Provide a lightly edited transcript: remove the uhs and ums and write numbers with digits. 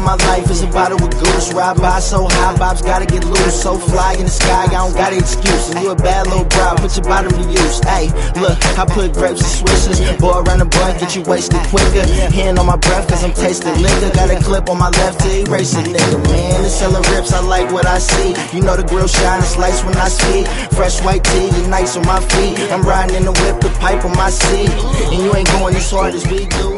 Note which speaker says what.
Speaker 1: my life is a bottle with goose. Ride by so high, Bob's gotta get loose. So fly in the sky, I don't got an excuse. And you a bad little bro, put your bottom to use. Hey, look, I put grapes and swishers. Boy, around the blunt, get you wasted quicker. Hand on my breath, cause I'm tasting liquor. Got a clip on my left to erase a nigga, man. It's selling rips, I like what I see. You know the grill shine, it's lights when I speak. Fresh white tee, and nice on my feet. I'm riding in the whip, the pipe on my seat. And you ain't going as hard as we do.